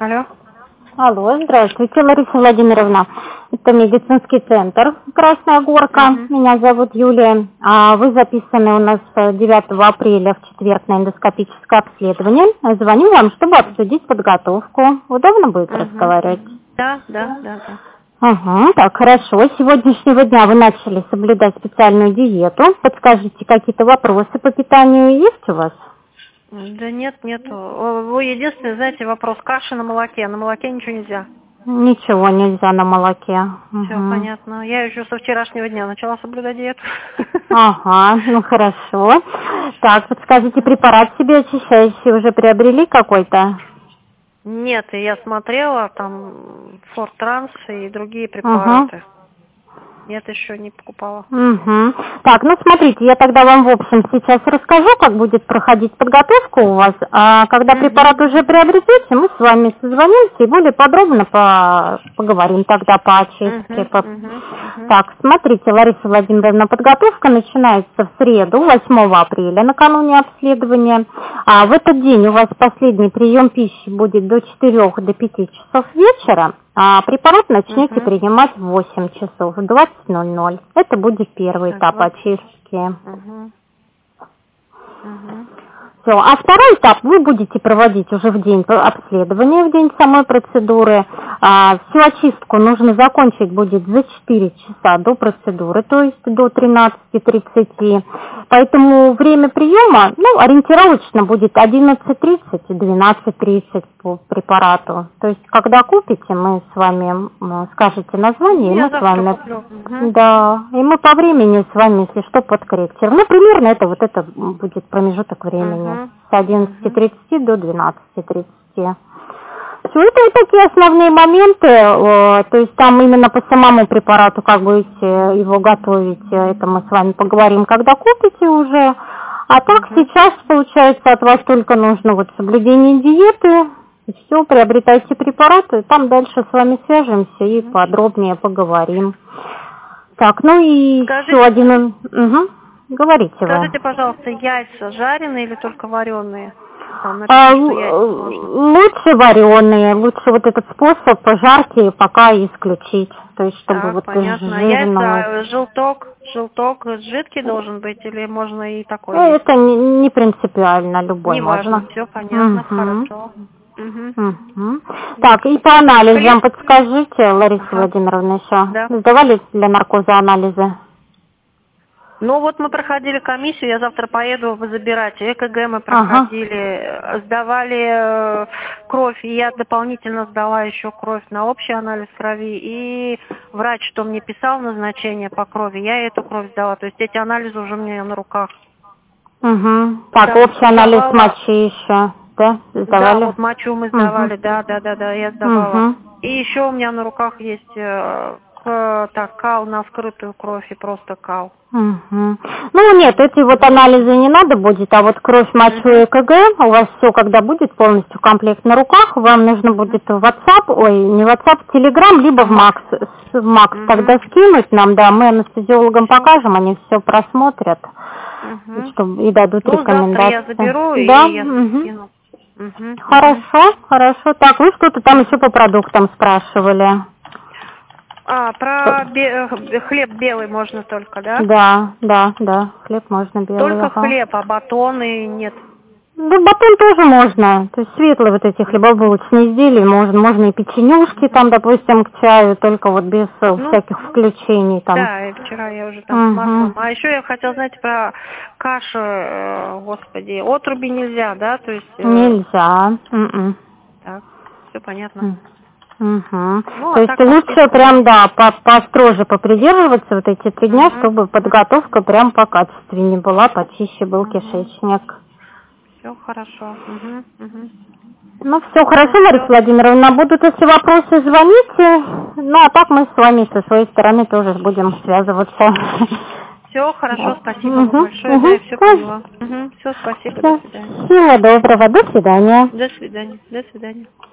Алло. Алло, здравствуйте, Лариса Владимировна. Это медицинский центр «Красная Горка». Меня зовут Юлия. Вы записаны у нас 9 апреля в четверг на эндоскопическое обследование. Звоню вам, чтобы обсудить подготовку. Удобно будет разговаривать? Да. Ага, так, хорошо. С сегодняшнего дня вы начали соблюдать специальную диету. Подскажите, какие-то вопросы по питанию есть у вас? Да нету. Вы единственный, знаете, вопрос каши на молоке. На молоке ничего нельзя. Ничего нельзя на молоке. Все понятно. Я еще со вчерашнего дня начала соблюдать диету. Ага, ну хорошо. Так, подскажите, препарат себе очищающий уже приобрели какой-то? Нет, я смотрела, там Фортранс и другие препараты. Нет, еще не покупала. Так, ну смотрите, я тогда вам в общем сейчас расскажу, как будет проходить подготовка у вас. А когда препарат уже приобретете, мы с вами созвонимся и более подробно поговорим тогда по очистке. Так, смотрите, Лариса Владимировна, подготовка начинается в среду, 8 апреля, накануне обследования. А в этот день у вас последний прием пищи будет до 4 до 5 часов вечера. А препарат начнете принимать в 8 часов, в 20:00. Это будет первый этап очистки. Все. А второй этап вы будете проводить уже в день обследования, в день самой процедуры. Всю очистку нужно закончить будет за 4 часа до процедуры, то есть до 13:30. Поэтому время приема, ориентировочно будет 11:30 и 12:30 по препарату. То есть, когда купите, мы с вами скажете название, и мы с вами... Да, и мы по времени с вами, если что, подкорректируем. Ну, примерно это будет промежуток времени. С 11:30 до 12:30. Все, это такие основные моменты, то есть там именно по самому препарату, как будете его готовить, это мы с вами поговорим, когда купите уже. А так сейчас, получается, от вас только нужно соблюдение диеты, и все, приобретайте препараты, там дальше с вами свяжемся и подробнее поговорим. Так, ну и еще один... Говорите вы. Скажите, пожалуйста, яйца жареные или только вареные? Лучше вареные, лучше этот способ жарки пока исключить. То есть, чтобы понятно. Яйца, желток жидкий должен быть или можно и такой? Это не принципиально, любой можно. Неважно, все понятно, хорошо. Так, и по анализам подскажите, Лариса Владимировна, еще. Да. Сдавали для наркоза анализы? Ну вот мы проходили комиссию, я завтра поеду забирать. ЭКГ мы проходили, сдавали кровь, и я дополнительно сдала еще кровь на общий анализ крови. И врач, что мне писал назначение по крови, я эту кровь сдала. То есть эти анализы уже у меня на руках. Так, общий анализ мочи еще, да? Сдавали? Да, вот мочу мы сдавали, да, я сдавала. И еще у меня на руках есть... кал на вскрытую кровь и просто кал. Ну нет, эти анализы не надо будет, а кровь, мочу и ЭКГ, у вас все, когда будет полностью комплект на руках, вам нужно будет в WhatsApp, не WhatsApp, Telegram, либо в Макс тогда скинуть нам, да, мы анестезиологам покажем, они все просмотрят и дадут рекомендации. Завтра я заберу и я скину. Хорошо. Так, вы что-то там еще по продуктам спрашивали. Про хлеб белый можно только, да? Да, хлеб можно белый. Только хлеб, а батоны нет? Да, батон тоже можно, то есть светлые эти хлебобулочные изделия, можно и печенюшки там, допустим, к чаю, только без всяких включений там. Да, и вчера я уже там с маслом. А еще я хотела, знаете, про кашу, отруби нельзя, да? То есть... Нельзя. Так, все понятно. То есть лучше прям, построже попридерживаться эти 3 дня, чтобы подготовка прям покачественнее была, почище был кишечник. Все хорошо. Ну, все хорошо, Лариса Владимировна. Будут, если вопросы, звоните. Ну, а так мы с вами со своей стороны тоже будем связываться. Все хорошо, спасибо вам большое. Да, я все поняла. Все, спасибо, до свидания. Всего доброго, до свидания. До свидания.